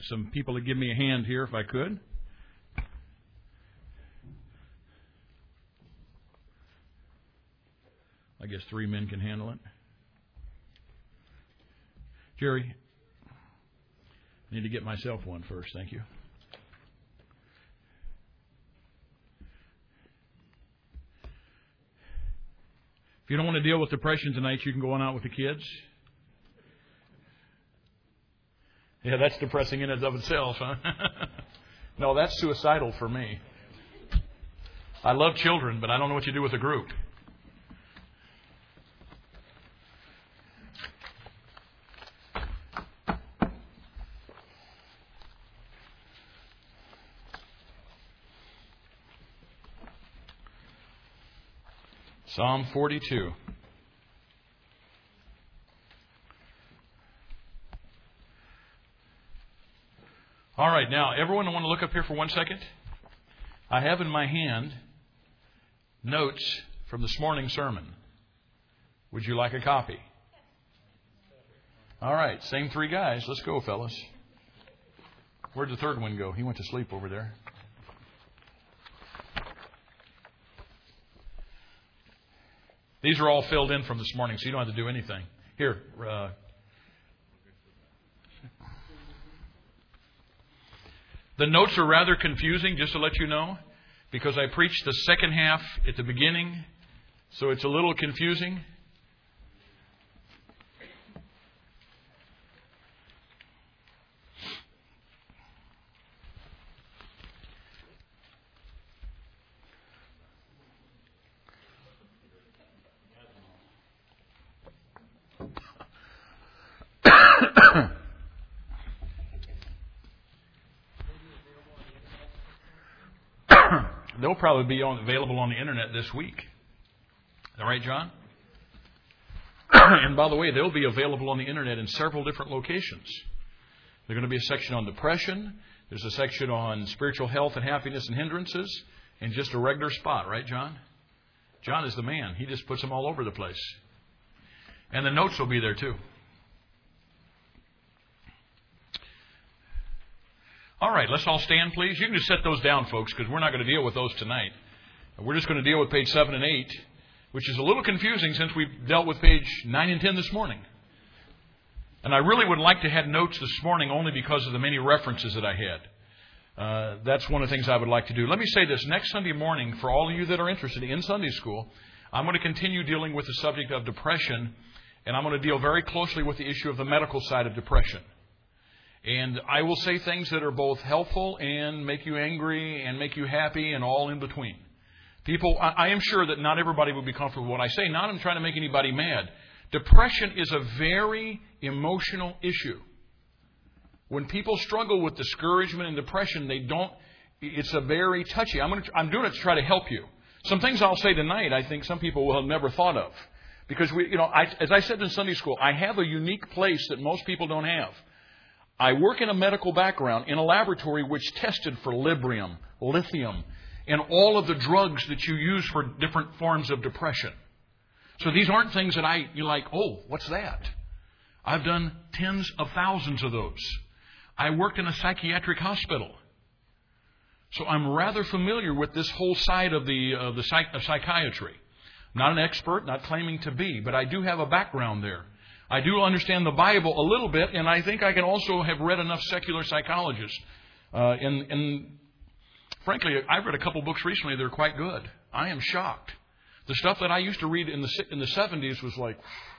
some people to give me a hand here if I could. I guess 3 men can handle it. Jerry, I need to get myself one first. Thank you. If you don't want to deal with depression tonight, you can go on out with the kids. Yeah, that's depressing in and of itself, huh? No, that's suicidal for me. I love children, but I don't know what you do with a group. Psalm 42. All right, now, everyone, I want to look up here for 1 second. I have in my hand notes from this morning's sermon. Would you like a copy? All right, same 3 guys. Let's go, fellas. Where'd the third one go? He went to sleep over there. These are all filled in from this morning, so you don't have to do anything. Here. The notes are rather confusing, just to let you know, because I preached the second half at the beginning, so it's a little confusing. They'll probably be available on the internet this week. Is that right, John? And by the way, they'll be available on the internet in several different locations. There's going to be a section on depression. There's a section on spiritual health and happiness and hindrances, and just a regular spot, right, John? John is the man. He just puts them all over the place. And the notes will be there too. All right, let's all stand, please. You can just set those down, folks, because we're not going to deal with those tonight. We're just going to deal with page 7 and 8, which is a little confusing since we dealt with page 9 and 10 this morning. And I really would like to have notes this morning only because of the many references that I had. That's one of the things I would like to do. Let me say this. Next Sunday morning, for all of you that are interested in Sunday school, I'm going to continue dealing with the subject of depression, and I'm going to deal very closely with the issue of the medical side of depression. And I will say things that are both helpful and make you angry and make you happy and all in between. People, I am sure that not everybody will be comfortable with what I say. Not I'm trying to make anybody mad. Depression is a very emotional issue. When people struggle with discouragement and depression, it's a very touchy. I'm doing it to try to help you. Some things I'll say tonight, I think some people will have never thought of. Because as I said in Sunday school, I have a unique place that most people don't have. I work in a medical background in a laboratory which tested for Librium, lithium, and all of the drugs that you use for different forms of depression. So these aren't things that you're like, oh, what's that? I've done tens of thousands of those. I worked in a psychiatric hospital. So I'm rather familiar with this whole side of psychiatry. Not an expert, not claiming to be, but I do have a background there. I do understand the Bible a little bit, and I think I can also have read enough secular psychologists. And frankly, I've read a couple books recently that are quite good. I am shocked. The stuff that I used to read in the 70s was like,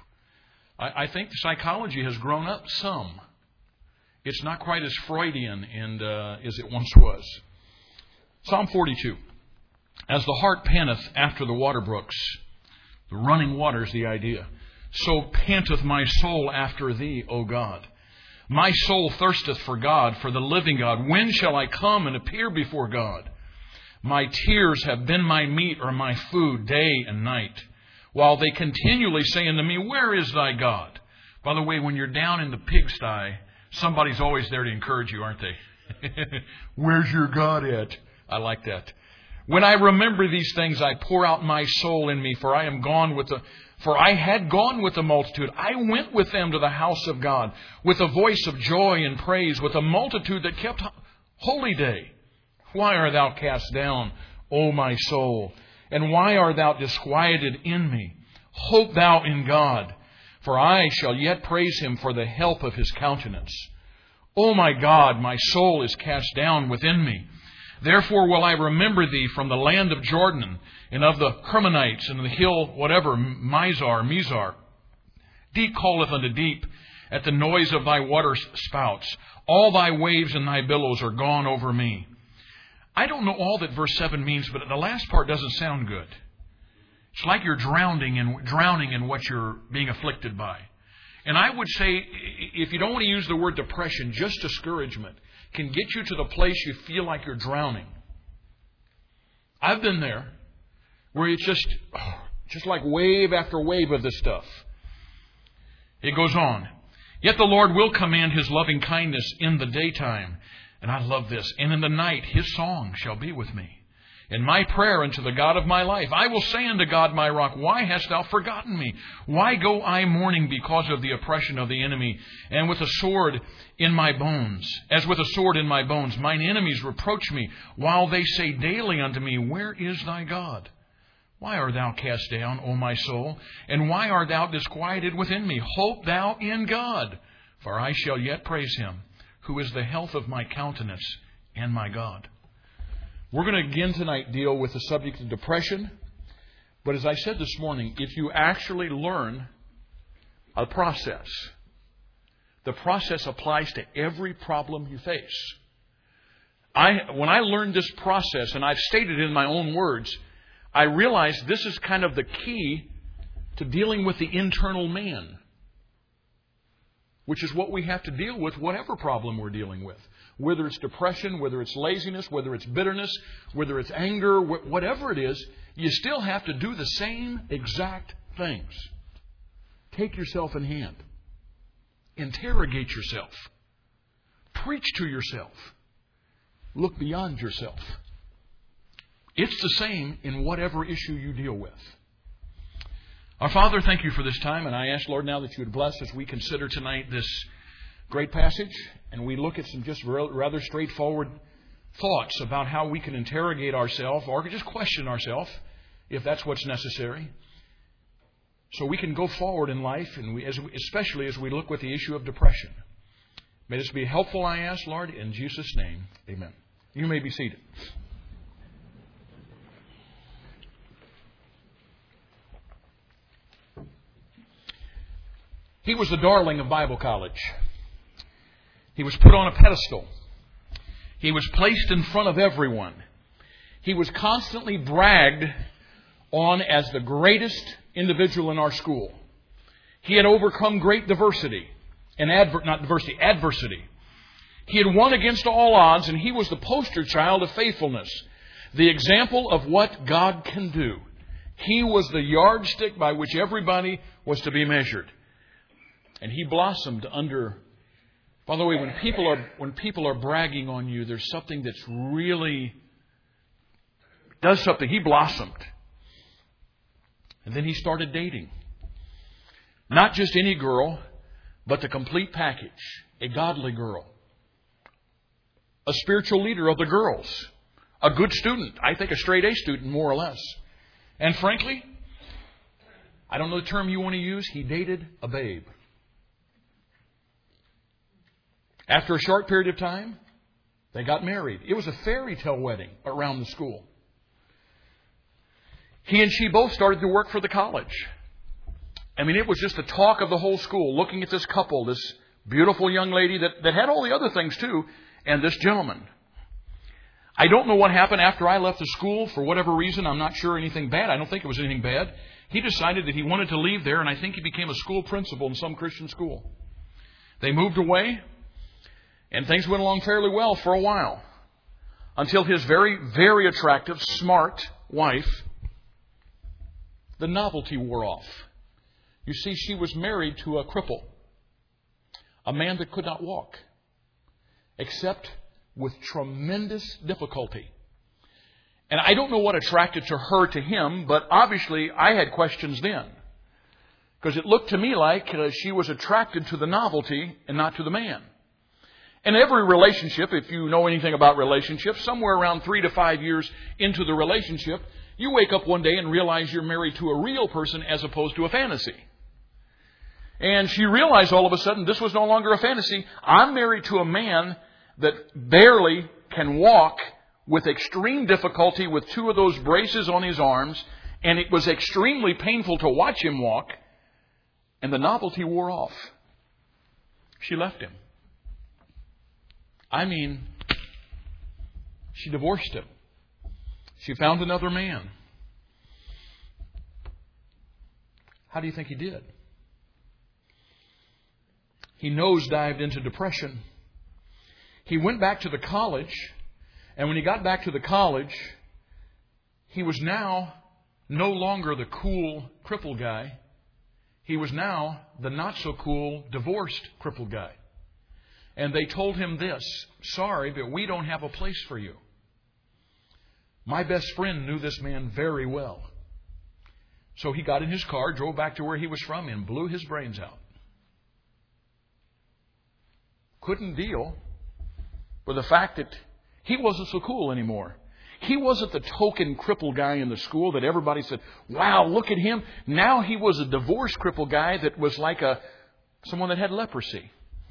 I think psychology has grown up some. It's not quite as Freudian as it once was. Psalm 42. As the hart panteth after the water brooks, the running water is the idea. So panteth my soul after thee, O God. My soul thirsteth for God, for the living God. When shall I come and appear before God? My tears have been my meat or my food day and night, while they continually say unto me, where is thy God? By the way, when you're down in the pigsty, somebody's always there to encourage you, aren't they? Where's your God at? I like that. When I remember these things, I pour out my soul in me, for I am gone with For I had gone with the multitude. I went with them to the house of God, with a voice of joy and praise, with a multitude that kept holy day. Why art thou cast down, O my soul? And why art thou disquieted in me? Hope thou in God, for I shall yet praise Him for the help of His countenance. O my God, my soul is cast down within me. Therefore will I remember Thee from the land of Jordan, and of the Hermonites, and the hill, whatever, Mizar. Deep calleth unto deep at the noise of Thy water spouts. All Thy waves and Thy billows are gone over me. I don't know all that verse 7 means, but the last part doesn't sound good. It's like you're drowning in what you're being afflicted by. And I would say, if you don't want to use the word depression, just discouragement can get you to the place you feel like you're drowning. I've been there, where it's just like wave after wave of this stuff. It goes on. Yet the Lord will command His loving kindness in the daytime. And I love this. And in the night His song shall be with me. And my prayer unto the God of my life. I will say unto God my rock, why hast thou forgotten me? Why go I mourning because of the oppression of the enemy? And with a sword in my bones, as with a sword in my bones, mine enemies reproach me, while they say daily unto me, where is thy God? Why art thou cast down, O my soul? And why art thou disquieted within me? Hope thou in God, for I shall yet praise Him, who is the health of my countenance and my God. We're going to again tonight deal with the subject of depression. But as I said this morning, if you actually learn a process, the process applies to every problem you face. When I learned this process, and I've stated it in my own words, I realized this is kind of the key to dealing with the internal man, which is what we have to deal with, whatever problem we're dealing with. Whether it's depression, whether it's laziness, whether it's bitterness, whether it's anger, whatever it is, you still have to do the same exact things. Take yourself in hand. Interrogate yourself. Preach to yourself. Look beyond yourself. It's the same in whatever issue you deal with. Our Father, thank You for this time, and I ask, Lord, now that You would bless as we consider tonight this great passage, and we look at some just rather straightforward thoughts about how we can interrogate ourselves or just question ourselves, if that's what's necessary, so we can go forward in life, and especially as we look with the issue of depression. May this be helpful, I ask, Lord, in Jesus' name. Amen. You may be seated. He was the darling of Bible college. He was put on a pedestal. He was placed in front of everyone. He was constantly bragged on as the greatest individual in our school. He had overcome great adversity. He had won against all odds, and he was the poster child of faithfulness, the example of what God can do. He was the yardstick by which everybody was to be measured. And he blossomed under... By the way, when people are bragging on you, there's something that's really does something. He blossomed. And then he started dating. Not just any girl, but the complete package. A godly girl. A spiritual leader of the girls. A good student. I think a straight A student, more or less. And frankly, I don't know the term you want to use, he dated a babe. After a short period of time, they got married. It was a fairy tale wedding around the school. He and she both started to work for the college. I mean, it was just the talk of the whole school, looking at this couple, this beautiful young lady that had all the other things too, and this gentleman. I don't know what happened after I left the school. For whatever reason, I'm not sure anything bad. I don't think it was anything bad. He decided that he wanted to leave there, and I think he became a school principal in some Christian school. They moved away. And things went along fairly well for a while. Until his very, very attractive, smart wife, the novelty wore off. You see, she was married to a cripple. A man that could not walk. Except with tremendous difficulty. And I don't know what attracted her to him, but obviously I had questions then. Because it looked to me like she was attracted to the novelty and not to the man. In every relationship, if you know anything about relationships, somewhere around 3 to 5 years into the relationship, you wake up one day and realize you're married to a real person as opposed to a fantasy. And she realized all of a sudden this was no longer a fantasy. I'm married to a man that barely can walk with extreme difficulty with 2 of those braces on his arms, and it was extremely painful to watch him walk, and the novelty wore off. She left him. I mean, she divorced him. She found another man. How do you think he did? He nosedived into depression. He went back to the college, and when he got back to the college, he was now no longer the cool crippled guy. He was now the not-so-cool divorced crippled guy. And they told him this, sorry, but we don't have a place for you. My best friend knew this man very well. So he got in his car, drove back to where he was from, and blew his brains out. Couldn't deal with the fact that he wasn't so cool anymore. He wasn't the token crippled guy in the school that everybody said, wow, look at him. Now he was a divorced crippled guy that was like someone that had leprosy.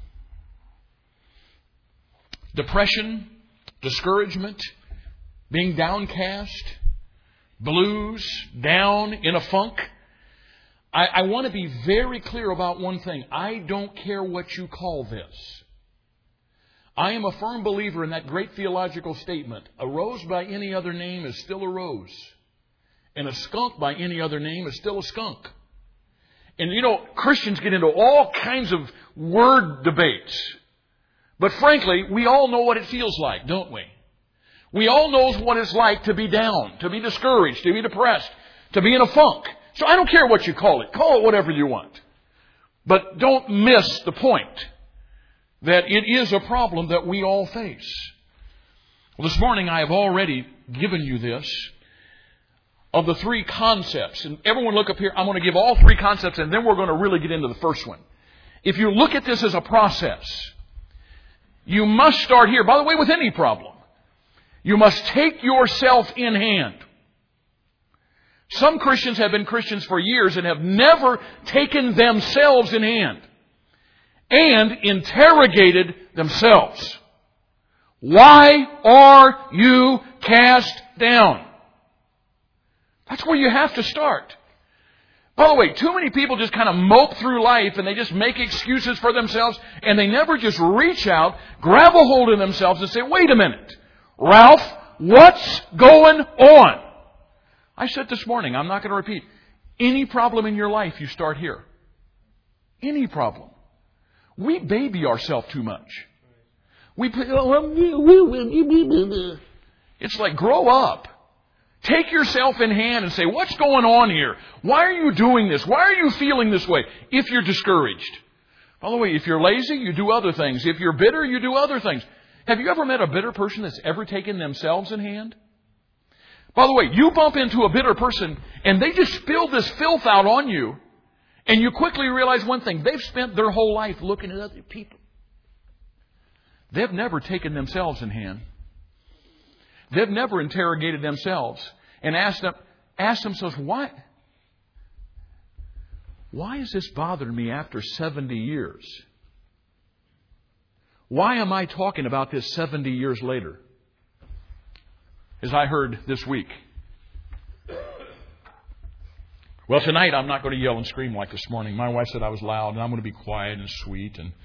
Depression, discouragement, being downcast, blues, down, in a funk. I want to be very clear about one thing. I don't care what you call this. I am a firm believer in that great theological statement. A rose by any other name is still a rose. And a skunk by any other name is still a skunk. And you know, Christians get into all kinds of word debates. But frankly, we all know what it feels like, don't we? We all know what it's like to be down, to be discouraged, to be depressed, to be in a funk. So I don't care what you call it. Call it whatever you want. But don't miss the point that it is a problem that we all face. Well, this morning I have already given you this of the 3 concepts. And everyone look up here. I'm going to give all 3 concepts, and then we're going to really get into the first one. If you look at this as a process, you must start here. By the way, with any problem, you must take yourself in hand. Some Christians have been Christians for years and have never taken themselves in hand and interrogated themselves. Why are you cast down? That's where you have to start. By the way, too many people just kind of mope through life and they just make excuses for themselves and they never just reach out, grab a hold of themselves and say, wait a minute, Ralph, what's going on? I said this morning, I'm not going to repeat, any problem in your life, you start here. Any problem. We baby ourselves too much. It's like, grow up. Take yourself in hand and say, what's going on here? Why are you doing this? Why are you feeling this way? If you're discouraged. By the way, if you're lazy, you do other things. If you're bitter, you do other things. Have you ever met a bitter person that's ever taken themselves in hand? By the way, you bump into a bitter person and they just spill this filth out on you. And you quickly realize one thing. They've spent their whole life looking at other people. They've never taken themselves in hand. They've never interrogated themselves and asked themselves, why is this bothering me after 70 years? Why am I talking about this 70 years later? As I heard this week. Well, tonight I'm not going to yell and scream like this morning. My wife said I was loud, and I'm going to be quiet and sweet. And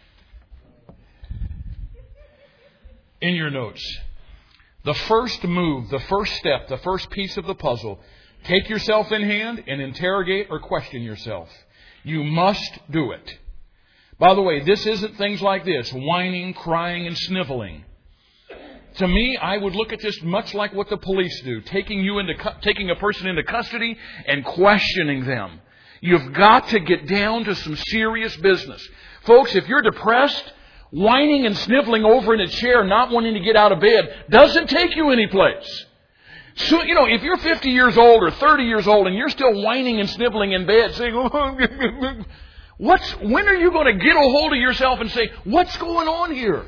in your notes, the first move, the first step, the first piece of the puzzle, take yourself in hand and interrogate or question yourself. You must do it. By the way, this isn't things like this, whining, crying, and sniveling. To me, I would look at this much like what the police do, taking a person into custody and questioning them. You've got to get down to some serious business. Folks, if you're depressed, whining and sniveling over in a chair, not wanting to get out of bed, doesn't take you anyplace. So, if you're 50 years old or 30 years old and you're still whining and sniveling in bed saying, when are you going to get a hold of yourself and say, what's going on here?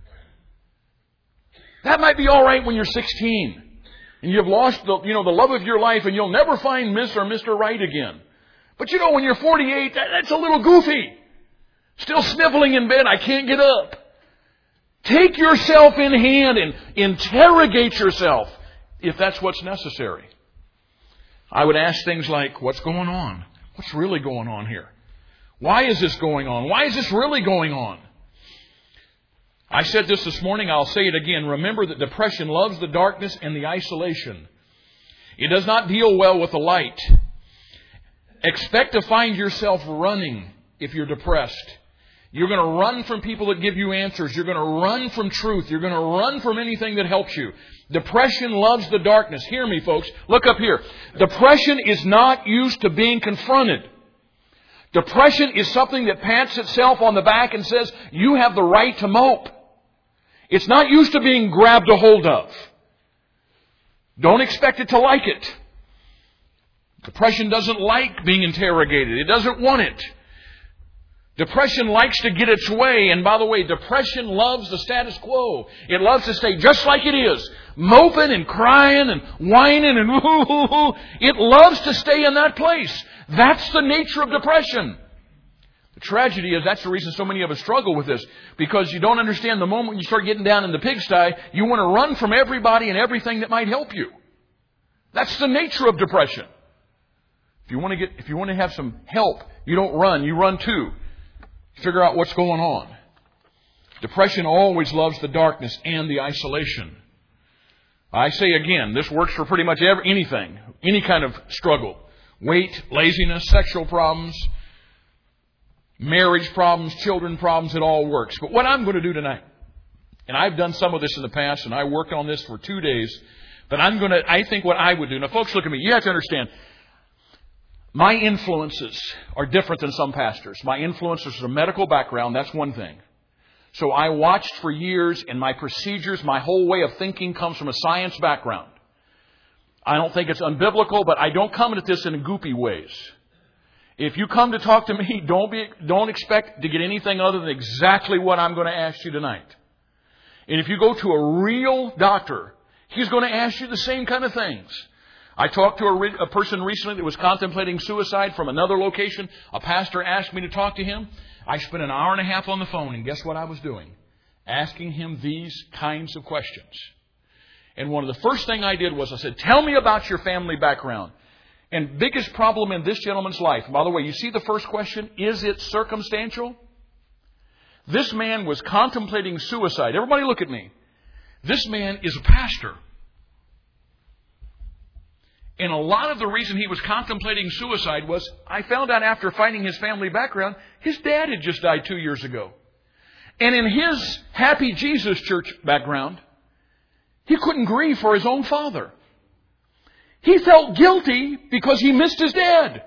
That might be all right when you're 16 and you've lost the love of your life and you'll never find Miss or Mr. Right again. But when you're 48, that's a little goofy. Still sniveling in bed, I can't get up. Take yourself in hand and interrogate yourself if that's what's necessary. I would ask things like, what's going on? What's really going on here? Why is this going on? Why is this really going on? I said this morning, I'll say it again. Remember that depression loves the darkness and the isolation. It does not deal well with the light. Expect to find yourself running if you're depressed. You're going to run from people that give you answers. You're going to run from truth. You're going to run from anything that helps you. Depression loves the darkness. Hear me, folks. Look up here. Depression is not used to being confronted. Depression is something that pats itself on the back and says, you have the right to mope. It's not used to being grabbed a hold of. Don't expect it to like it. Depression doesn't like being interrogated. It doesn't want it. Depression likes to get its way. And by the way, depression loves the status quo. It loves to stay just like it is. Moping and crying and whining and woo-hoo-hoo. It loves to stay in that place. That's the nature of depression. The tragedy is that's the reason so many of us struggle with this. Because you don't understand the moment you start getting down in the pigsty, you want to run from everybody and everything that might help you. That's the nature of depression. If you want to have some help, you don't run, you run too. Figure out what's going on. Depression always loves the darkness and the isolation. I say again, this works for pretty much anything, any kind of struggle. Weight, laziness, sexual problems, marriage problems, children problems, it all works. But what I'm going to do tonight, and I've done some of this in the past, and I worked on this for 2 days, but I think what I would do. Now, folks, look at me. You have to understand, my influences are different than some pastors. My influences are a medical background. That's one thing. So I watched for years, and my procedures, my whole way of thinking comes from a science background. I don't think it's unbiblical, but I don't come at this in goopy ways. If you come to talk to me, don't expect to get anything other than exactly what I'm going to ask you tonight. And if you go to a real doctor, he's going to ask you the same kind of things. I talked to a person recently that was contemplating suicide from another location. A pastor asked me to talk to him. I spent an hour and a half on the phone, and guess what I was doing? Asking him these kinds of questions. And one of the first thing I did was I said, tell me about your family background. And biggest problem in this gentleman's life, by the way, you see the first question, is it circumstantial? This man was contemplating suicide. Everybody look at me. This man is a pastor. And a lot of the reason he was contemplating suicide was, I found out after finding his family background, his dad had just died 2 years ago. And in his Happy Jesus Church background, he couldn't grieve for his own father. He felt guilty because he missed his dad.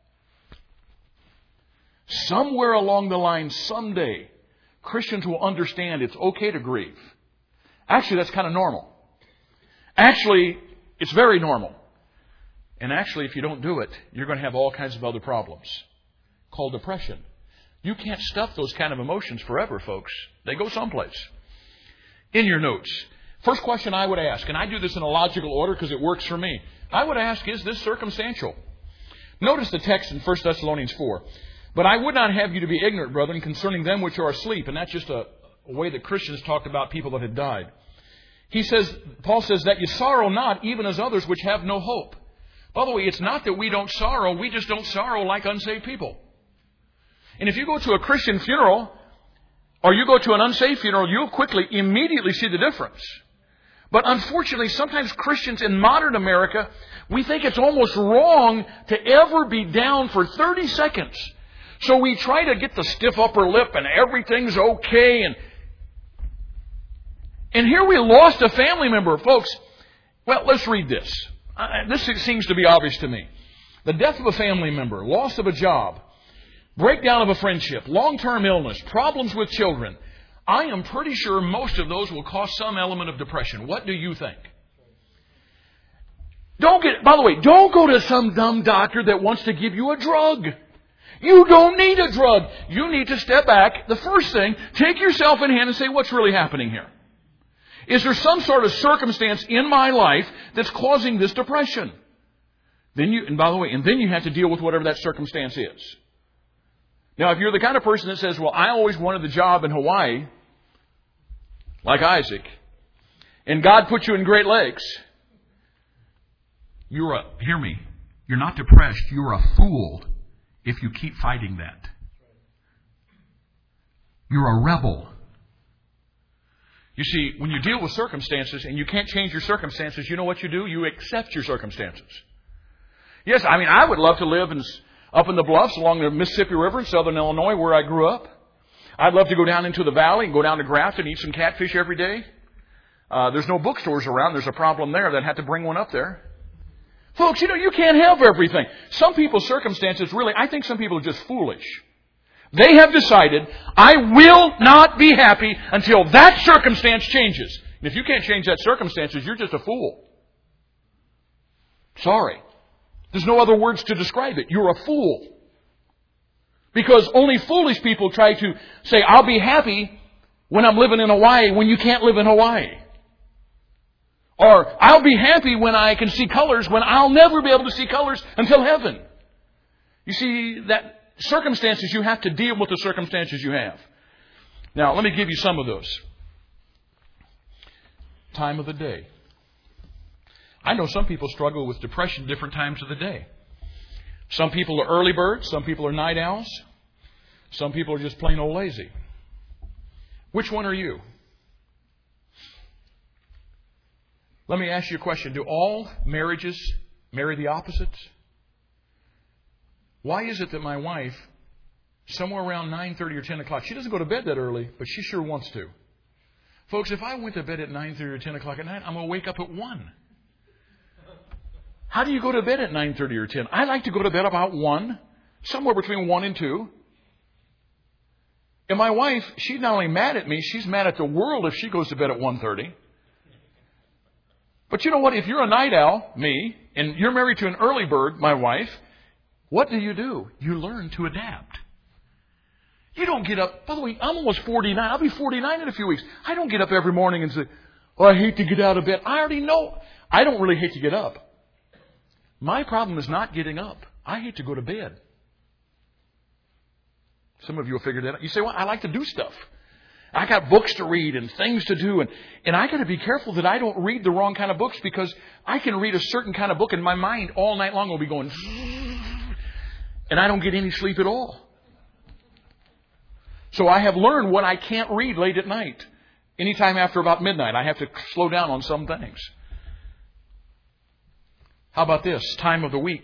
Somewhere along the line, someday, Christians will understand it's okay to grieve. Actually, that's kind of normal. Actually, it's very normal. And actually, if you don't do it, you're going to have all kinds of other problems called depression. You can't stuff those kind of emotions forever, folks. They go someplace. In your notes, first question I would ask, and I do this in a logical order because it works for me. I would ask, is this circumstantial? Notice the text in 1 Thessalonians 4. But I would not have you to be ignorant, brethren, concerning them which are asleep. And that's just a way that Christians talked about people that had died. Paul says that you sorrow not, even as others which have no hope. By the way, it's not that we don't sorrow. We just don't sorrow like unsaved people. And if you go to a Christian funeral or you go to an unsaved funeral, you'll immediately see the difference. But unfortunately, sometimes Christians in modern America, we think it's almost wrong to ever be down for 30 seconds. So we try to get the stiff upper lip and everything's okay. And here we lost a family member. Folks, well, let's read this. This seems to be obvious to me. The death of a family member, loss of a job, breakdown of a friendship, long-term illness, problems with children. I am pretty sure most of those will cause some element of depression. What do you think? By the way, don't go to some dumb doctor that wants to give you a drug. You don't need a drug. You need to step back. The first thing, take yourself in hand and say, what's really happening here? Is there some sort of circumstance in my life that's causing this depression? Then you have to deal with whatever that circumstance is. Now, if you're the kind of person that says, well, I always wanted the job in Hawaii, like Isaac, and God put you in Great Lakes, hear me, you're not depressed, you're a fool if you keep fighting that. You're a rebel. You see, when you deal with circumstances and you can't change your circumstances, you know what you do? You accept your circumstances. Yes, I would love to live up in the bluffs along the Mississippi River in southern Illinois where I grew up. I'd love to go down into the valley and go down to Grafton and eat some catfish every day. There's no bookstores around. There's a problem there. That had to bring one up there. Folks, you can't have everything. Some people's circumstances I think some people are just foolish. They have decided, I will not be happy until that circumstance changes. And if you can't change that circumstances, you're just a fool. Sorry. There's no other words to describe it. You're a fool. Because only foolish people try to say, I'll be happy when I'm living in Hawaii when you can't live in Hawaii. Or, I'll be happy when I can see colors when I'll never be able to see colors until heaven. You see, that circumstances, you have to deal with the circumstances you have. Now, let me give you some of those. Time of the day. I know some people struggle with depression different times of the day. Some people are early birds. Some people are night owls. Some people are just plain old lazy. Which one are you? Let me ask you a question. Do all marriages marry the opposites? Why is it that my wife, somewhere around 9:30 or 10 o'clock, she doesn't go to bed that early, but she sure wants to. Folks, if I went to bed at 9:30 or 10 o'clock at night, I'm going to wake up at 1. How do you go to bed at 9:30 or 10? I like to go to bed about 1, somewhere between 1 and 2. And my wife, she's not only mad at me, she's mad at the world if she goes to bed at 1:30. But you know what? If you're a night owl, me, and you're married to an early bird, my wife, what do? You learn to adapt. You don't get up. By the way, I'm almost 49. I'll be 49 in a few weeks. I don't get up every morning and say, oh, I hate to get out of bed. I already know. I don't really hate to get up. My problem is not getting up. I hate to go to bed. Some of you will figure that out. You say, well, I like to do stuff. I got books to read and things to do. And I got to be careful that I don't read the wrong kind of books, because I can read a certain kind of book and my mind all night long will be going, and I don't get any sleep at all. So I have learned what I can't read late at night. Anytime after about midnight, I have to slow down on some things. How about this? Time of the week.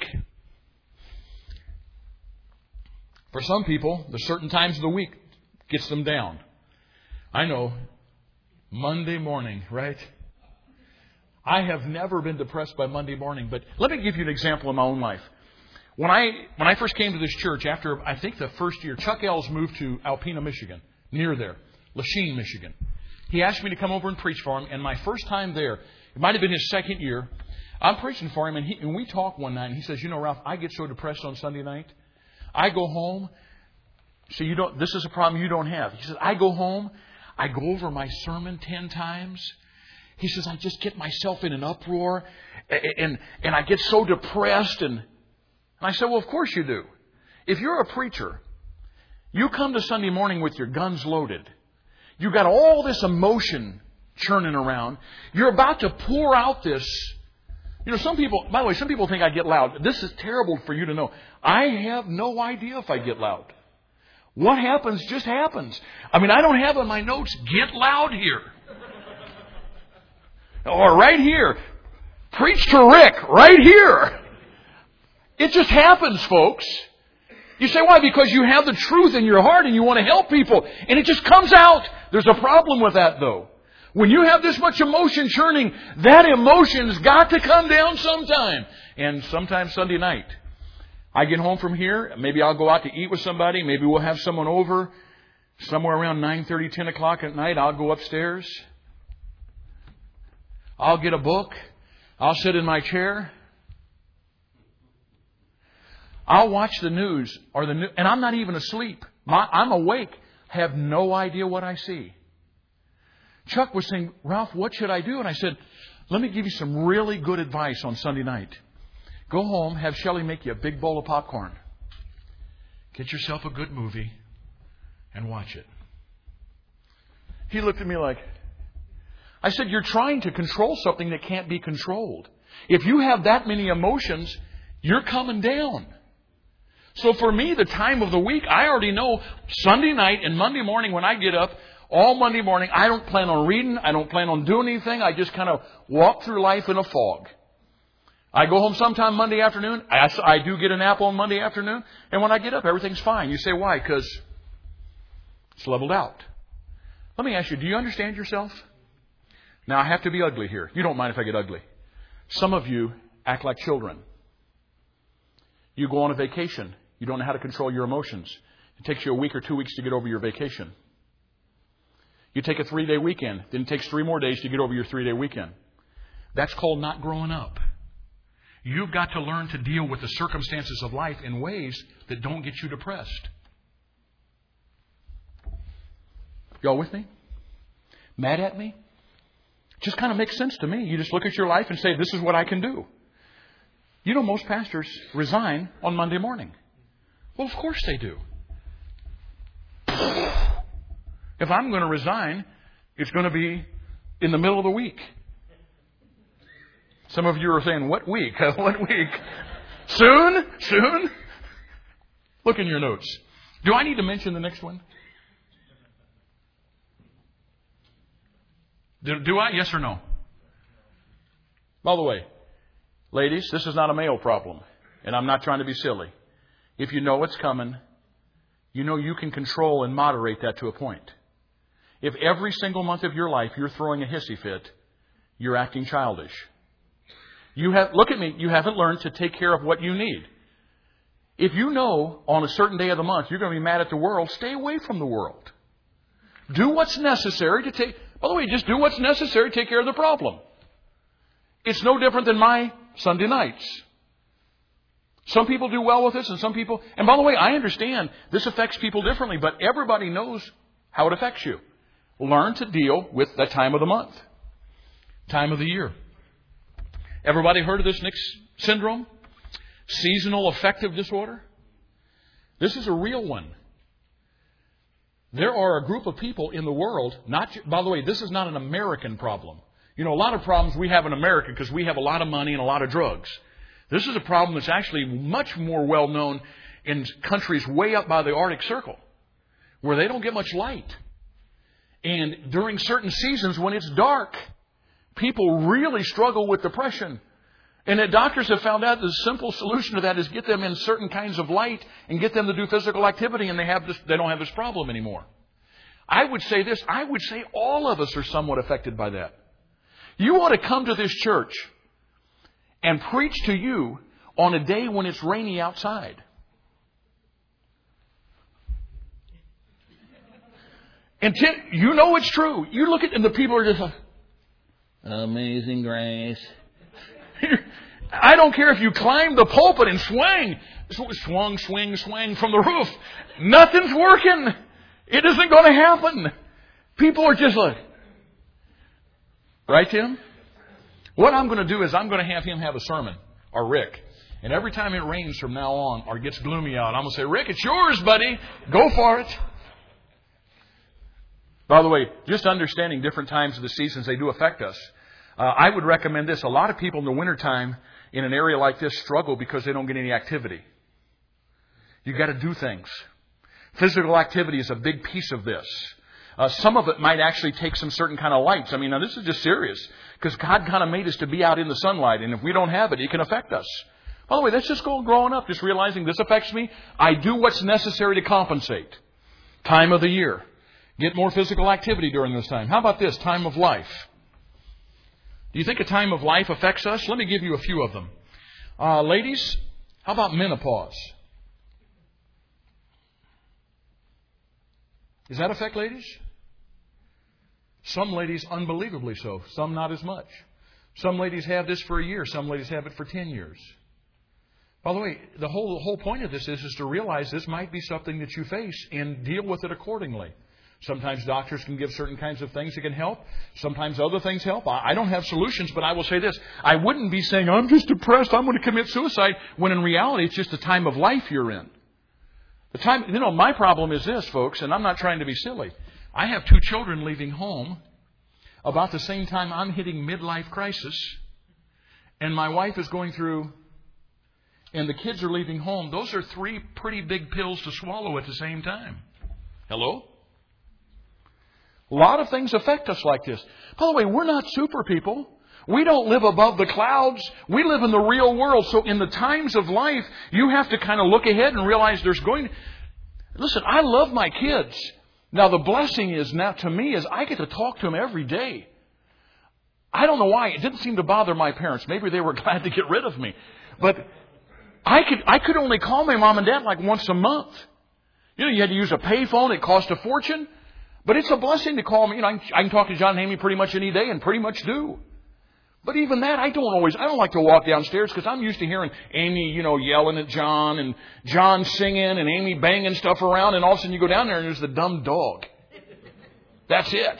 For some people, the certain times of the week gets them down. I know, Monday morning, right? I have never been depressed by Monday morning, but let me give you an example in my own life. When I first came to this church, after I think the first year, Chuck Ells moved to Alpena, Michigan, near there, Lachine, Michigan. He asked me to come over and preach for him, and my first time there, it might have been his second year, I'm preaching for him, and we talked one night, and he says, Ralph, I get so depressed on Sunday night. I go home. See, this is a problem you don't have. He says, I go home, I go over my sermon 10 times. He says, I just get myself in an uproar, and I get so depressed. And I said, well, of course you do. If you're a preacher, you come to Sunday morning with your guns loaded. You've got all this emotion churning around. You're about to pour out this. Some people, by the way, some people think I get loud. This is terrible for you to know. I have no idea if I get loud. What happens just happens. I don't have on my notes, get loud here. Or right here. Preach to Rick, right here. It just happens, folks. You say, why? Because you have the truth in your heart and you want to help people. And it just comes out. There's a problem with that, though. When you have this much emotion churning, that emotion's got to come down sometime. And sometimes Sunday night. I get home from here. Maybe I'll go out to eat with somebody. Maybe we'll have someone over. Somewhere around 9:30, 10 o'clock at night, I'll go upstairs. I'll get a book. I'll sit in my chair. I'll watch the news and I'm not even asleep. I'm awake, have no idea what I see. Chuck was saying, Ralph, what should I do? And I said, let me give you some really good advice on Sunday night. Go home, have Shelley make you a big bowl of popcorn. Get yourself a good movie and watch it. He looked at me like, I said, you're trying to control something that can't be controlled. If you have that many emotions, you're coming down. So for me, the time of the week, I already know Sunday night and Monday morning when I get up, all Monday morning, I don't plan on reading. I don't plan on doing anything. I just kind of walk through life in a fog. I go home sometime Monday afternoon. I do get a nap on Monday afternoon. And when I get up, everything's fine. You say, why? Because it's leveled out. Let me ask you, do you understand yourself? Now, I have to be ugly here. You don't mind if I get ugly. Some of you act like children. You go on a vacation. You don't know how to control your emotions. It takes you a week or 2 weeks to get over your vacation. You take a 3-day weekend. Then it takes 3 more days to get over your 3-day weekend. That's called not growing up. You've got to learn to deal with the circumstances of life in ways that don't get you depressed. Y'all with me? Mad at me? Just kind of makes sense to me. You just look at your life and say, this is what I can do. You know, most pastors resign on Monday morning. Well, of course they do. If I'm going to resign, it's going to be in the middle of the week. Some of you are saying, what week? What week? Soon? Soon? Look in your notes. Do I need to mention the next one? Do I? Yes or no? By the way, ladies, this is not a male problem. And I'm not trying to be silly. If you know it's coming, you know you can control and moderate that to a point. If every single month of your life you're throwing a hissy fit, you're acting childish. Look at me, you haven't learned to take care of what you need. If you know on a certain day of the month you're going to be mad at the world, stay away from the world. Do what's necessary to by the way, just do what's necessary to take care of the problem. It's no different than my Sunday nights. Some people do well with this and some people... And by the way, I understand this affects people differently, but everybody knows how it affects you. Learn to deal with that time of the month. Time of the year. Everybody heard of this Nick syndrome? Seasonal affective disorder? This is a real one. There are a group of people in the world, by the way, this is not an American problem. You know, a lot of problems we have in America because we have a lot of money and a lot of drugs. This is a problem that's actually much more well known in countries way up by the Arctic Circle, where they don't get much light. And during certain seasons when it's dark, people really struggle with depression. And the doctors have found out the simple solution to that is get them in certain kinds of light and get them to do physical activity, and they don't have this problem anymore. I would say this. I would say all of us are somewhat affected by that. You want to come to this church and preach to you on a day when it's rainy outside. And you know it's true. You look at and the people are just like, Amazing Grace. I don't care if you climb the pulpit and swing from the roof. Nothing's working. It isn't going to happen. People are just like, right, Tim? What I'm going to do is I'm going to have him have a sermon, or Rick. And every time it rains from now on or gets gloomy out, I'm going to say, Rick, it's yours, buddy. Go for it. By the way, just understanding different times of the seasons, they do affect us. I would recommend this. A lot of people in the wintertime in an area like this struggle because they don't get any activity. You've got to do things. Physical activity is a big piece of this. Some of it might actually take some certain kind of lights. I mean, now this is just serious because God kind of made us to be out in the sunlight. And if we don't have it, it can affect us. By the way, that's just growing up, just realizing this affects me. I do what's necessary to compensate. Time of the year. Get more physical activity during this time. How about this? Time of life. Do you think a time of life affects us? Let me give you a few of them. Ladies, how about menopause? Does that affect ladies? Some ladies unbelievably so. Some not as much. Some ladies have this for a year. Some ladies have it for 10 years. By the way, the whole point of this is to realize this might be something that you face and deal with it accordingly. Sometimes doctors can give certain kinds of things that can help. Sometimes other things help. I don't have solutions, but I will say this. I wouldn't be saying, I'm just depressed, I'm going to commit suicide, when in reality it's just the time of life you're in. My problem is this, folks, and I'm not trying to be silly. I have 2 children leaving home about the same time I'm hitting midlife crisis, and my wife is going through, and the kids are leaving home. Those are 3 pretty big pills to swallow at the same time. Hello? A lot of things affect us like this. By the way, we're not super people. We don't live above the clouds. We live in the real world. So in the times of life, you have to kind of look ahead and realize there's going... Listen, I love my kids. Now, the blessing is now to me is I get to talk to them every day. I don't know why. It didn't seem to bother my parents. Maybe they were glad to get rid of me. But I could only call my mom and dad like once a month. You had to use a payphone. It cost a fortune. But it's a blessing to call me. I can talk to John and Amy pretty much any day and pretty much do. But even that, I don't like to walk downstairs because I'm used to hearing Amy, yelling at John and John singing and Amy banging stuff around. And all of a sudden you go down there and there's the dumb dog. That's it.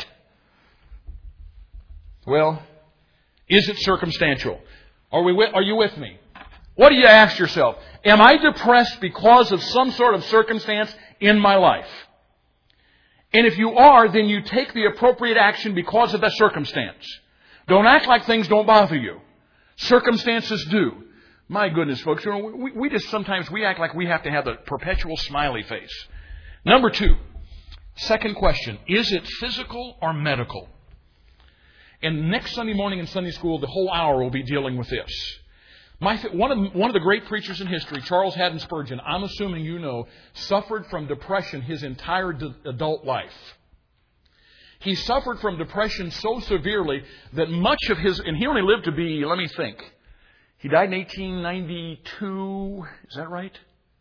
Well, is it circumstantial? Are you with me? What do you ask yourself? Am I depressed because of some sort of circumstance in my life? And if you are, then you take the appropriate action because of that circumstance. Don't act like things don't bother you. Circumstances do. My goodness, folks, we just sometimes we act like we have to have a perpetual smiley face. Number 2, second question, is it physical or medical? And next Sunday morning in Sunday school, the whole hour will be dealing with this. One of the great preachers in history, Charles Haddon Spurgeon, I'm assuming you know, suffered from depression his entire adult life. He suffered from depression so severely that much of his... And he only lived to be, let me think. He died in 1892. Is that right?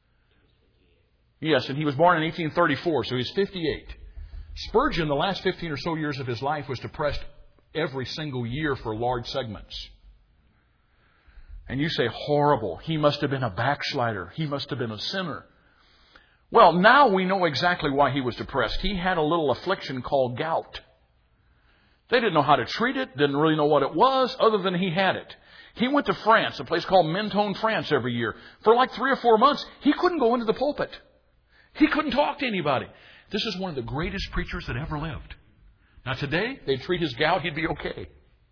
Yes, and he was born in 1834, so he's 58. Spurgeon, the last 15 or so years of his life, was depressed every single year for large segments. And you say, horrible. He must have been a backslider. He must have been a sinner. Well, now we know exactly why he was depressed. He had a little affliction called gout. They didn't know how to treat it, didn't really know what it was, other than he had it. He went to France, a place called Menton, France, every year. For like 3 or 4 months, he couldn't go into the pulpit. He couldn't talk to anybody. This is one of the greatest preachers that ever lived. Now today, they'd treat his gout, he'd be okay.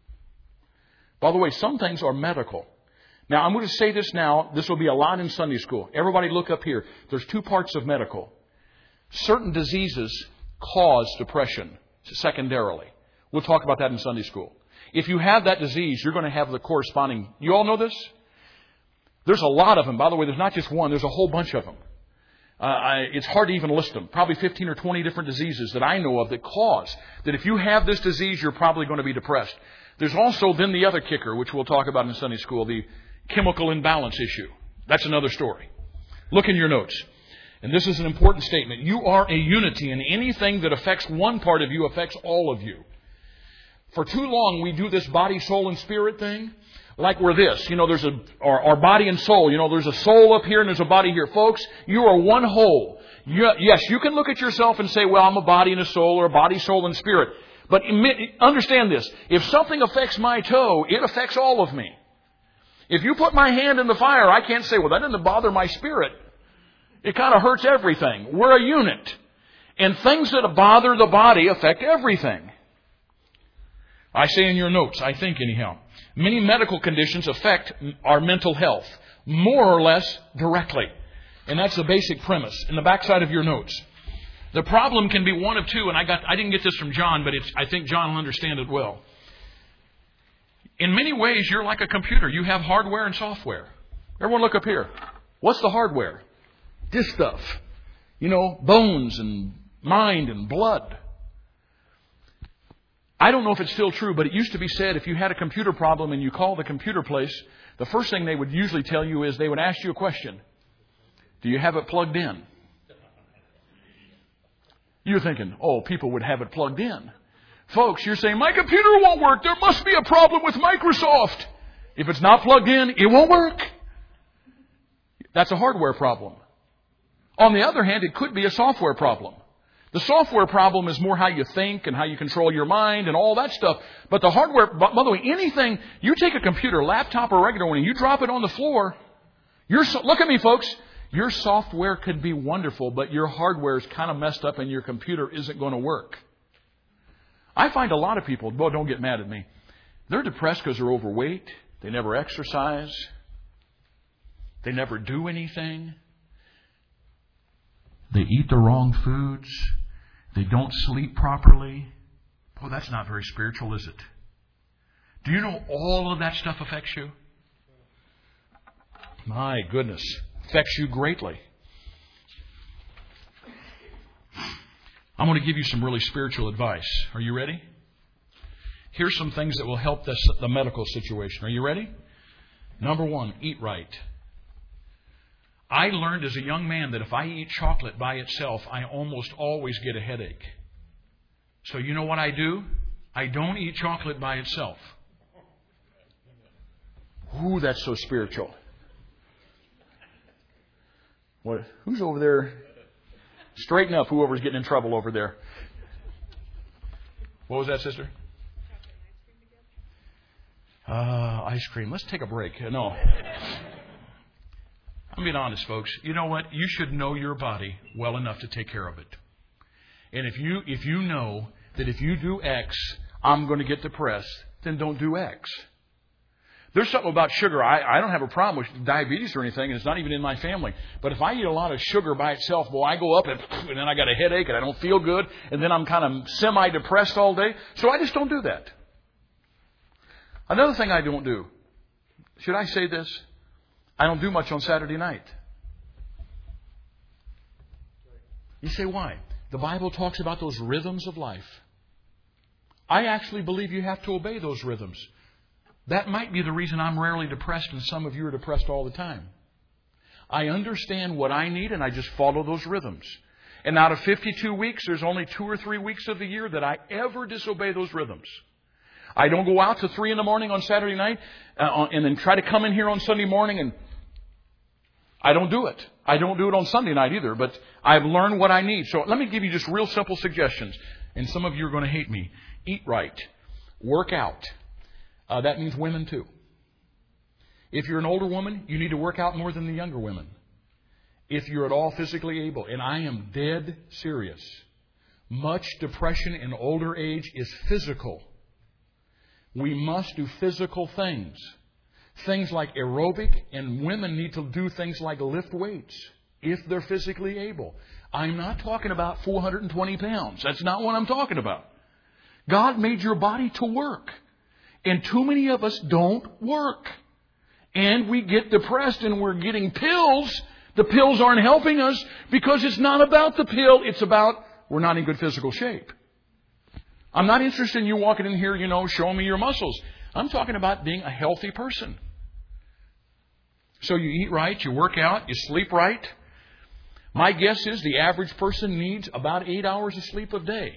By the way, some things are medical. Now, I'm going to say this now. This will be a lot in Sunday school. Everybody look up here. There's 2 parts of medical. Certain diseases cause depression secondarily. We'll talk about that in Sunday school. If you have that disease, you're going to have the corresponding... You all know this? There's a lot of them. By the way, there's not just one. There's a whole bunch of them. It's hard to even list them. Probably 15 or 20 different diseases that I know of that cause. That if you have this disease, you're probably going to be depressed. There's also then the other kicker, which we'll talk about in Sunday school, the chemical imbalance issue. That's another story. Look in your notes. And this is an important statement. You are a unity, and anything that affects one part of you affects all of you. For too long, we do this body, soul, and spirit thing like we're this. There's our body and soul. There's a soul up here and there's a body here. Folks, you are one whole. Yes, you can look at yourself and say, well, I'm a body and a soul, or a body, soul, and spirit. But understand this. If something affects my toe, it affects all of me. If you put my hand in the fire, I can't say, well, that doesn't bother my spirit. It kind of hurts everything. We're a unit. And things that bother the body affect everything. I say in your notes, I think anyhow. Many medical conditions affect our mental health, more or less directly. And that's the basic premise in the backside of your notes. The problem can be one of 2, and I didn't get this from John, but I think John will understand it well. In many ways, you're like a computer. You have hardware and software. Everyone look up here. What's the hardware? This stuff. Bones and mind and blood. I don't know if it's still true, but it used to be said if you had a computer problem and you called the computer place, the first thing they would usually tell you is they would ask you a question. Do you have it plugged in? You're thinking, oh, people would have it plugged in. Folks, you're saying, my computer won't work. There must be a problem with Microsoft. If it's not plugged in, it won't work. That's a hardware problem. On the other hand, it could be a software problem. The software problem is more how you think and how you control your mind and all that stuff. But the hardware, by the way, anything, you take a computer, laptop or regular one, and you drop it on the floor, look at me, folks. Your software could be wonderful, but your hardware is kind of messed up and your computer isn't going to work. I find a lot of people, well, don't get mad at me, they're depressed because they're overweight. They never exercise. They never do anything. They eat the wrong foods. They don't sleep properly. Boy, that's not very spiritual, is it? Do you know all of that stuff affects you? My goodness. Affects you greatly. I'm going to give you some really spiritual advice. Are you ready? Here's some things that will help the medical situation. Are you ready? Number one, eat right. I learned as a young man that if I eat chocolate by itself, I almost always get a headache. So you know what I do? I don't eat chocolate by itself. Ooh, that's so spiritual. What? Who's over there? Straighten up, whoever's getting in trouble over there. What was that, sister? Ice cream. Let's take a break. No. I'm being honest, folks. You know what? You should know your body well enough to take care of it. And if you know that if you do X, I'm going to get depressed, then don't do X. There's something about sugar. I don't have a problem with diabetes or anything, and it's not even in my family. But if I eat a lot of sugar by itself, well, I go up and then I got a headache and I don't feel good, and then I'm kind of semi-depressed all day. So I just don't do that. Another thing I don't do, should I say this? I don't do much on Saturday night. You say, why? The Bible talks about those rhythms of life. I actually believe you have to obey those rhythms. That might be the reason I'm rarely depressed and some of you are depressed all the time. I understand what I need and I just follow those rhythms. And out of 52 weeks, there's only 2 or 3 weeks of the year that I ever disobey those rhythms. I don't go out to 3 a.m. on Saturday night and then try to come in here on Sunday morning, and I don't do it. I don't do it on Sunday night either, but I've learned what I need. So let me give you just real simple suggestions. And some of you are going to hate me. Eat right. Work out. That means women too. If you're an older woman, you need to work out more than the younger women. If you're at all physically able, and I am dead serious, much depression in older age is physical. We must do physical things. Things like aerobic, and women need to do things like lift weights if they're physically able. I'm not talking about 420 pounds. That's not what I'm talking about. God made your body to work. And too many of us don't work. And we get depressed and we're getting pills. The pills aren't helping us because it's not about the pill. It's about we're not in good physical shape. I'm not interested in you walking in here, showing me your muscles. I'm talking about being a healthy person. So you eat right, you work out, you sleep right. My guess is the average person needs about 8 hours of sleep a day.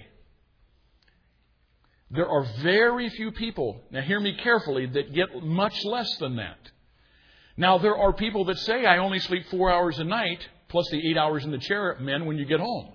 There are very few people, now hear me carefully, that get much less than that. Now, there are people that say, I only sleep 4 hours a night, plus the 8 hours in the chair, men, when you get home.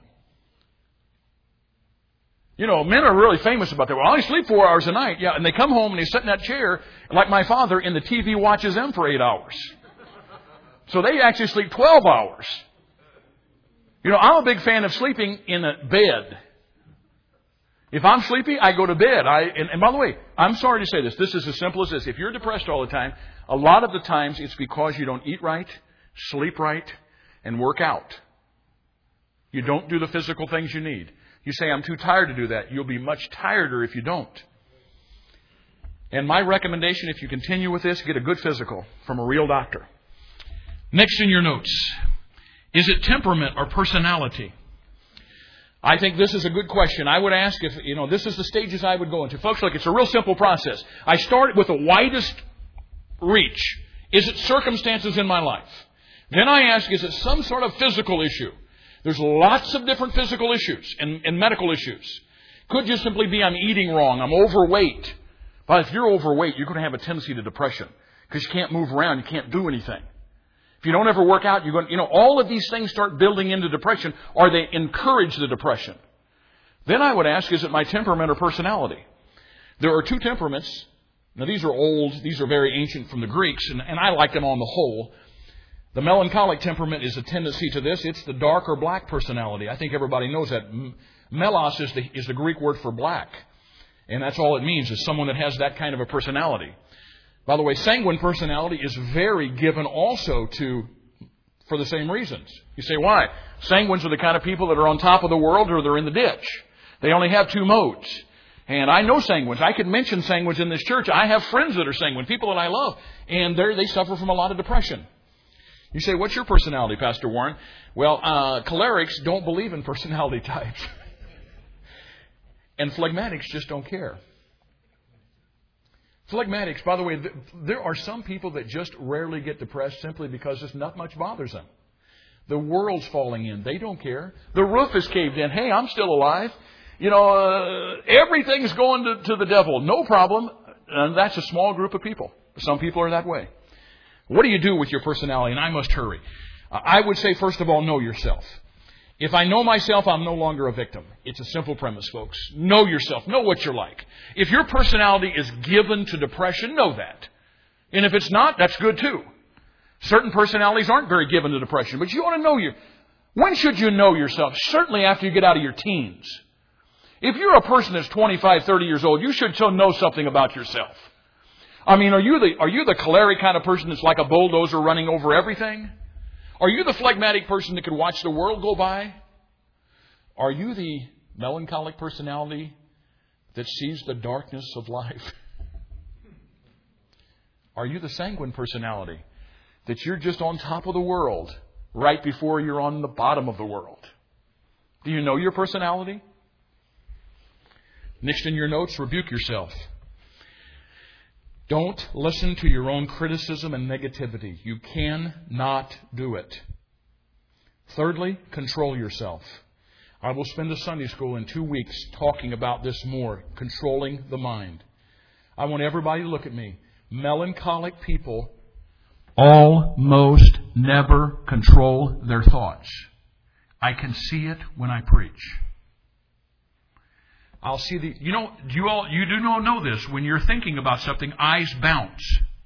Men are really famous about that. Well, I only sleep 4 hours a night. Yeah, and they come home and they sit in that chair, like my father, and the TV watches them for 8 hours. So they actually sleep 12 hours. I'm a big fan of sleeping in a bed. If I'm sleepy, I go to bed. And by the way, I'm sorry to say this. This is as simple as this. If you're depressed all the time, a lot of the times it's because you don't eat right, sleep right, and work out. You don't do the physical things you need. You say, I'm too tired to do that. You'll be much tireder if you don't. And my recommendation, if you continue with this, get a good physical from a real doctor. Next in your notes, is it temperament or personality? I think this is a good question. I would ask if, this is the stages I would go into. Folks, look, it's a real simple process. I start with the widest reach. Is it circumstances in my life? Then I ask, is it some sort of physical issue? There's lots of different physical issues and medical issues. Could just simply be I'm eating wrong, I'm overweight. But if you're overweight, you're going to have a tendency to depression because you can't move around, you can't do anything. If you don't ever work out, you're going, all of these things start building into depression, or they encourage the depression. Then I would ask, is it my temperament or personality? There are two temperaments. Now, these are old. These are very ancient from the Greeks, and I like them on the whole. The melancholic temperament is a tendency to this. It's the dark or black personality. I think everybody knows that. Melos is the Greek word for black. And that's all it means, is someone that has that kind of a personality. By the way, sanguine personality is very given also for the same reasons. You say, why? Sanguines are the kind of people that are on top of the world or they're in the ditch. They only have two modes. And I know sanguines. I could mention sanguines in this church. I have friends that are sanguine, people that I love. And they suffer from a lot of depression. You say, what's your personality, Pastor Warren? Well, cholerics don't believe in personality types. And phlegmatics just don't care. Phlegmatics, by the way, there are some people that just rarely get depressed simply because just not much bothers them. The world's falling in. They don't care. The roof is caved in. Hey, I'm still alive. Everything's going to the devil. No problem. And that's a small group of people. Some people are that way. What do you do with your personality? And I must hurry. I would say, first of all, know yourself. If I know myself, I'm no longer a victim. It's a simple premise, folks. Know yourself. Know what you're like. If your personality is given to depression, know that. And if it's not, that's good too. Certain personalities aren't very given to depression, but you want to know when should you know yourself? Certainly after you get out of your teens. If you're a person that's 25, 30 years old, you should know something about yourself. I mean, are you the choleric kind of person that's like a bulldozer running over everything? Are you the phlegmatic person that could watch the world go by? Are you the melancholic personality that sees the darkness of life? Are you the sanguine personality that you're just on top of the world right before you're on the bottom of the world? Do you know your personality? Next in your notes, rebuke yourself. Don't listen to your own criticism and negativity. You cannot do it. Thirdly, control yourself. I will spend a Sunday school in 2 weeks talking about this more, controlling the mind. I want everybody to look at me. Melancholic people almost never control their thoughts. I can see it when I preach. I'll see you do not know this. When you're thinking about something, eyes bounce.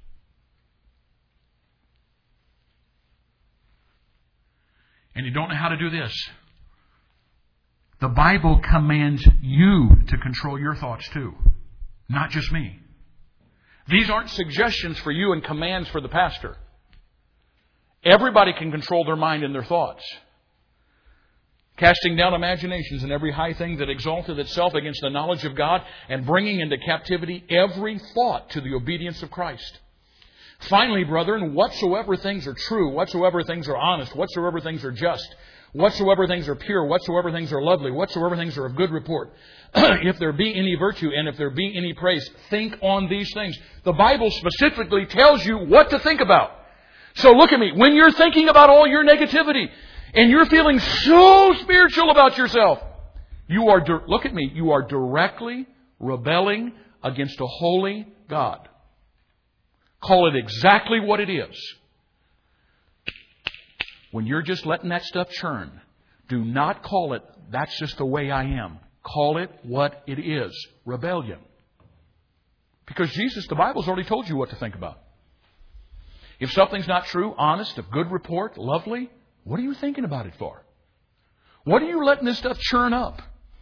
And you don't know how to do this. The Bible commands you to control your thoughts too. Not just me. These aren't suggestions for you and commands for the pastor. Everybody can control their mind and their thoughts. Casting down imaginations and every high thing that exalteth itself against the knowledge of God, and bringing into captivity every thought to the obedience of Christ. Finally, brethren, whatsoever things are true, whatsoever things are honest, whatsoever things are just, whatsoever things are pure, whatsoever things are lovely, whatsoever things are of good report, if there be any virtue and if there be any praise, think on these things. The Bible specifically tells you what to think about. So look at me. When you're thinking about all your negativity, and you're feeling so spiritual about yourself, look at me, you are directly rebelling against a holy God. Call it exactly what it is. When you're just letting that stuff churn, do not call it, that's just the way I am. Call it what it is, rebellion. Because the Bible's already told you what to think about. If something's not true, honest, of good report, lovely, what are you thinking about it for? What are you letting this stuff churn up?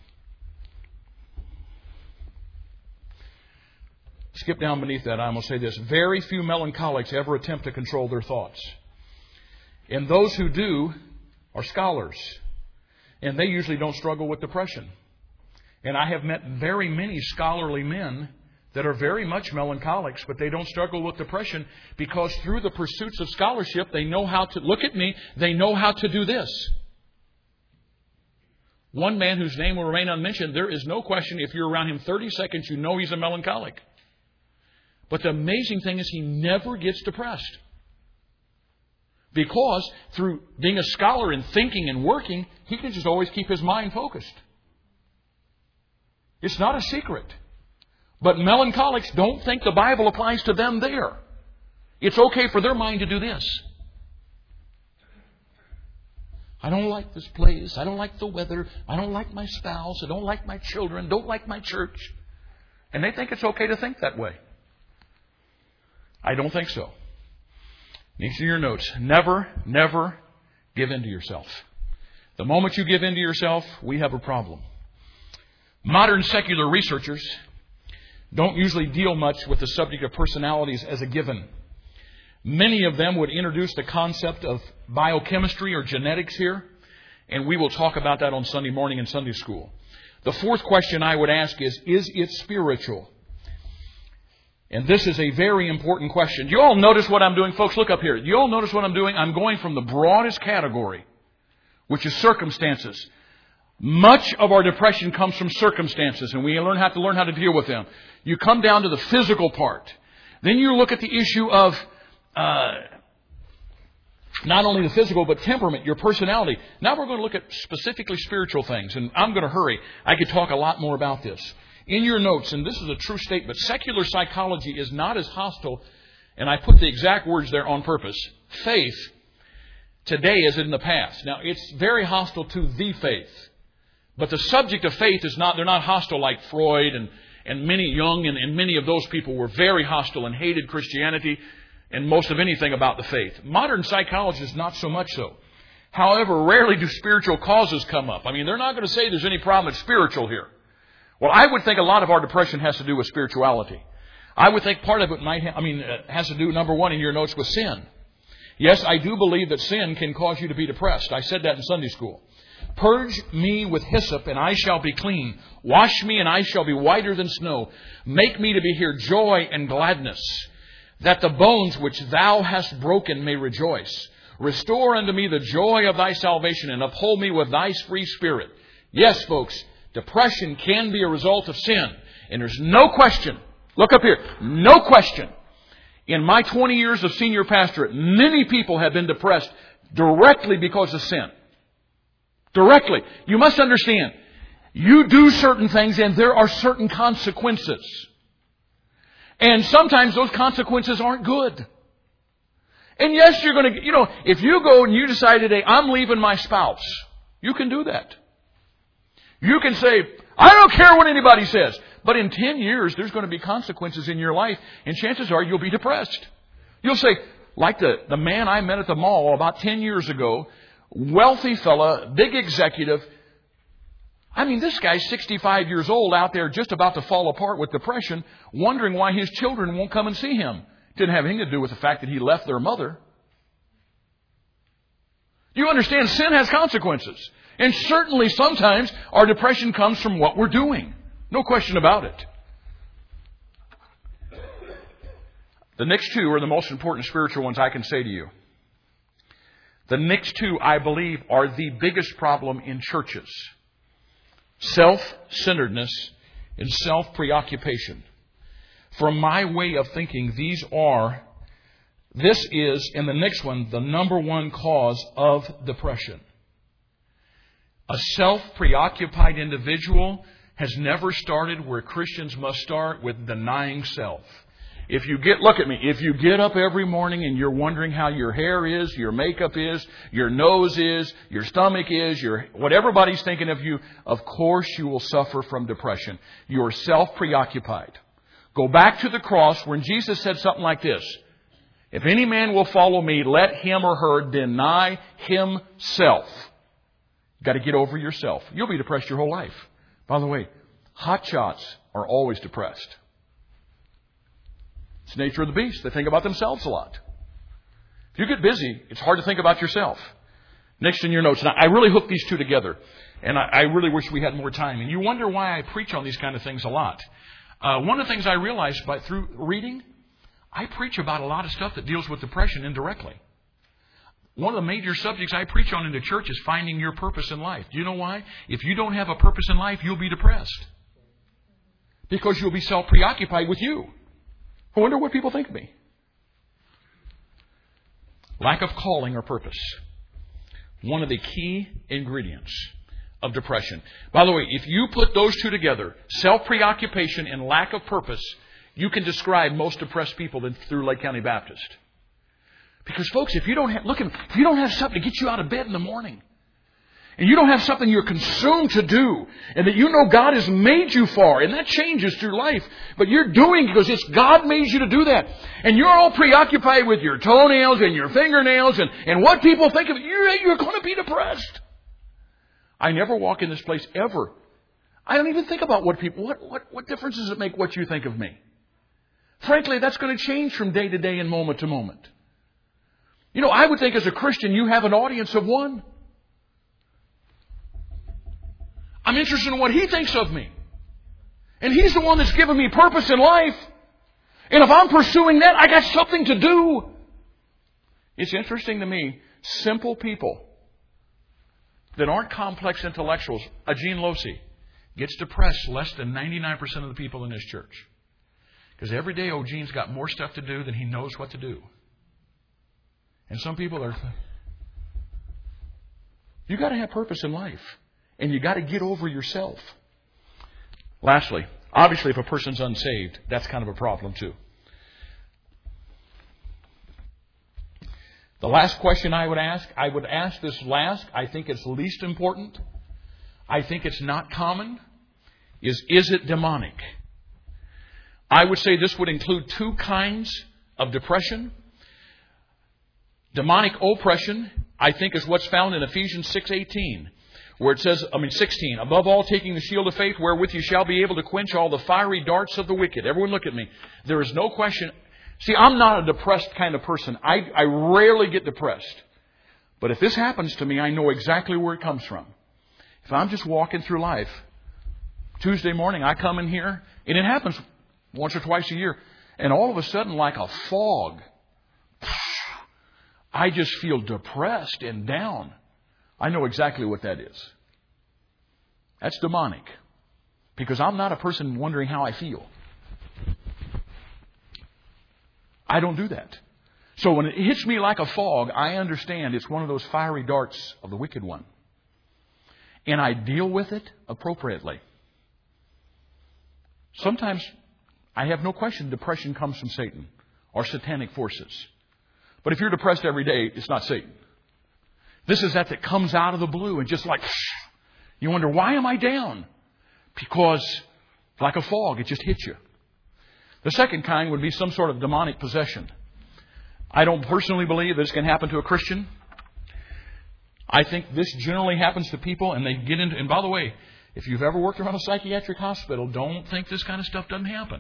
Skip down beneath that. I'm going to say this. Very few melancholics ever attempt to control their thoughts. And those who do are scholars. And they usually don't struggle with depression. And I have met very many scholarly men that are very much melancholics, but they don't struggle with depression because through the pursuits of scholarship, they know how to, look at me, they know how to do this. One man whose name will remain unmentioned, there is no question if you're around him 30 seconds, you know he's a melancholic. But the amazing thing is he never gets depressed. Because through being a scholar and thinking and working, he can just always keep his mind focused. It's not a secret. But melancholics don't think the Bible applies to them there. It's okay for their mind to do this. I don't like this place. I don't like the weather. I don't like my spouse. I don't like my children. Don't like my church. And they think it's okay to think that way. I don't think so. Next in your notes, never, never give in to yourself. The moment you give in to yourself, we have a problem. Modern secular researchers don't usually deal much with the subject of personalities as a given. Many of them would introduce the concept of biochemistry or genetics here, and we will talk about that on Sunday morning in Sunday school. The fourth question I would ask is it spiritual? And this is a very important question. Do you all notice what I'm doing? Folks, look up here. Do you all notice what I'm doing? I'm going from the broadest category, which is circumstances. Much of our depression comes from circumstances, and we have to learn how to deal with them. You come down to the physical part. Then you look at the issue of not only the physical, but temperament, your personality. Now we're going to look at specifically spiritual things, and I'm going to hurry. I could talk a lot more about this. In your notes, and this is a true statement, secular psychology is not as hostile, and I put the exact words there on purpose, faith today as in the past. Now, it's very hostile to the faith. But the subject of faith is not, they're not hostile like Freud and many Jung and many of those people were very hostile and hated Christianity and most of anything about the faith. Modern psychologists, not so much so. However, rarely do spiritual causes come up. I mean, they're not going to say there's any problem that's spiritual here. Well, I would think a lot of our depression has to do with spirituality. I would think part of it has to do, number one, in your notes, with sin. Yes, I do believe that sin can cause you to be depressed. I said that in Sunday school. Purge me with hyssop, and I shall be clean. Wash me, and I shall be whiter than snow. Make me to be here joy and gladness, that the bones which thou hast broken may rejoice. Restore unto me the joy of thy salvation, and uphold me with thy free spirit. Yes, folks, depression can be a result of sin. And there's no question. Look up here. No question. In my 20 years of senior pastorate, many people have been depressed directly because of sin. Directly. You must understand, you do certain things and there are certain consequences. And sometimes those consequences aren't good. And yes, you're going to, if you go and you decide today, I'm leaving my spouse, you can do that. You can say, I don't care what anybody says. But in 10 years, there's going to be consequences in your life, and chances are you'll be depressed. You'll say, like the man I met at the mall about 10 years ago, wealthy fella, big executive. I mean, this guy's 65 years old out there just about to fall apart with depression, wondering why his children won't come and see him. Didn't have anything to do with the fact that he left their mother. You understand, sin has consequences. And certainly sometimes our depression comes from what we're doing. No question about it. The next two are the most important spiritual ones I can say to you. The next two, I believe, are the biggest problem in churches. Self-centeredness and self-preoccupation. From my way of thinking, this is, and the next one, the number one cause of depression. A self-preoccupied individual has never started where Christians must start, with denying self. Look at me, if you get up every morning and you're wondering how your hair is, your makeup is, your nose is, your stomach is, what everybody's thinking of you, of course you will suffer from depression. You're self-preoccupied. Go back to the cross when Jesus said something like this. If any man will follow me, let him or her deny himself. You've got to get over yourself. You'll be depressed your whole life. By the way, hotshots are always depressed. It's the nature of the beast. They think about themselves a lot. If you get busy, it's hard to think about yourself. Next in your notes. Now, I really hook these two together, and I really wish we had more time. And you wonder why I preach on these kind of things a lot. One of the things I realized through reading, I preach about a lot of stuff that deals with depression indirectly. One of the major subjects I preach on in the church is finding your purpose in life. Do you know why? If you don't have a purpose in life, you'll be depressed. Because you'll be self-preoccupied with you. I wonder what people think of me. Lack of calling or purpose. One of the key ingredients of depression. By the way, if you put those two together, self-preoccupation and lack of purpose, you can describe most depressed people through Lake County Baptist. Because folks, if you don't have something to get you out of bed in the morning, and you don't have something you're consumed to do, and that you know God has made you for, and that changes through life, but you're doing it because it's God made you to do that, and you're all preoccupied with your toenails and your fingernails and what people think of you, you're going to be depressed. I never walk in this place ever. I don't even think about what people, what difference does it make what you think of me? Frankly, that's going to change from day to day and moment to moment. You know, I would think as a Christian, you have an audience of one. I'm interested in what he thinks of me. And he's the one that's given me purpose in life. And if I'm pursuing that, I got something to do. It's interesting to me, simple people that aren't complex intellectuals. Gene Losi gets depressed less than 99% of the people in his church. Because every day, Gene's got more stuff to do than he knows what to do. And some people are... You got to have purpose in life. And you got to get over yourself. Lastly, obviously if a person's unsaved, that's kind of a problem too. The last question I would ask this last, I think it's least important. I think it's not common. Is it demonic? I would say this would include two kinds of depression. Demonic oppression, I think, is what's found in Ephesians 6:18. Where it says, 16, above all, taking the shield of faith, wherewith you shall be able to quench all the fiery darts of the wicked. Everyone look at me. There is no question. See, I'm not a depressed kind of person. I rarely get depressed. But if this happens to me, I know exactly where it comes from. If I'm just walking through life, Tuesday morning, I come in here, and it happens once or twice a year, and all of a sudden, like a fog, I just feel depressed and down. I know exactly what that is. That's demonic. Because I'm not a person wondering how I feel. I don't do that. So when it hits me like a fog, I understand it's one of those fiery darts of the wicked one. And I deal with it appropriately. Sometimes, I have no question, depression comes from Satan or satanic forces. But if you're depressed every day, it's not Satan. This is that comes out of the blue and just like, you wonder, why am I down? Because, like a fog, it just hits you. The second kind would be some sort of demonic possession. I don't personally believe this can happen to a Christian. I think this generally happens to people and they get into, and by the way, if you've ever worked around a psychiatric hospital, don't think this kind of stuff doesn't happen.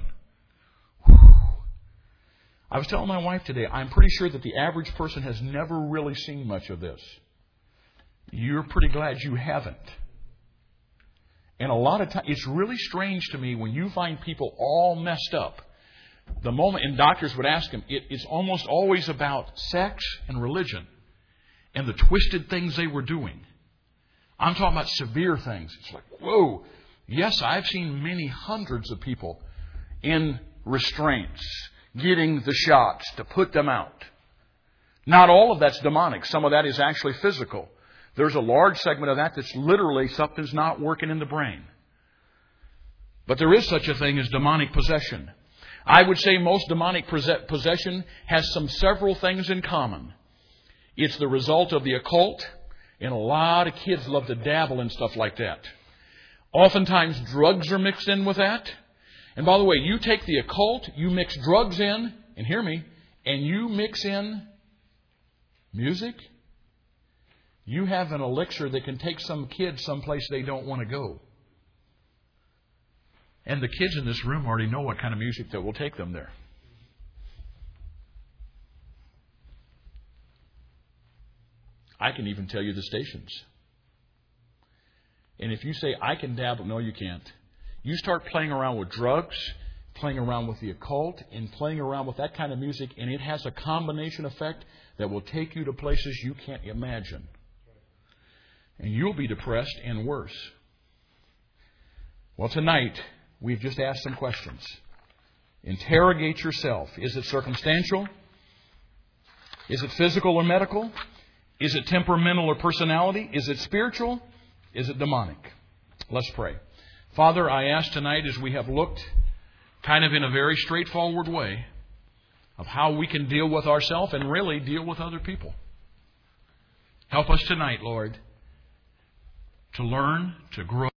I was telling my wife today, I'm pretty sure that the average person has never really seen much of this. You're pretty glad you haven't. And a lot of times, it's really strange to me when you find people all messed up. The moment, and doctors would ask them, it's almost always about sex and religion and the twisted things they were doing. I'm talking about severe things. It's like, whoa. Yes, I've seen many hundreds of people in restraints, getting the shots to put them out. Not all of that's demonic. Some of that is actually physical. There's a large segment of that that's literally something's not working in the brain. But there is such a thing as demonic possession. I would say most demonic possession has several things in common. It's the result of the occult, and a lot of kids love to dabble in stuff like that. Oftentimes drugs are mixed in with that. And by the way, you take the occult, you mix drugs in, and hear me, and you mix in music, you have an elixir that can take some kids someplace they don't want to go. And the kids in this room already know what kind of music that will take them there. I can even tell you the stations. And if you say, I can dabble, no, you can't. You start playing around with drugs, playing around with the occult, and playing around with that kind of music, and it has a combination effect that will take you to places you can't imagine. And you'll be depressed and worse. Well, tonight, we've just asked some questions. Interrogate yourself. Is it circumstantial? Is it physical or medical? Is it temperamental or personality? Is it spiritual? Is it demonic? Let's pray. Father, I ask tonight as we have looked kind of in a very straightforward way of how we can deal with ourselves and really deal with other people. Help us tonight, Lord, to learn, to grow.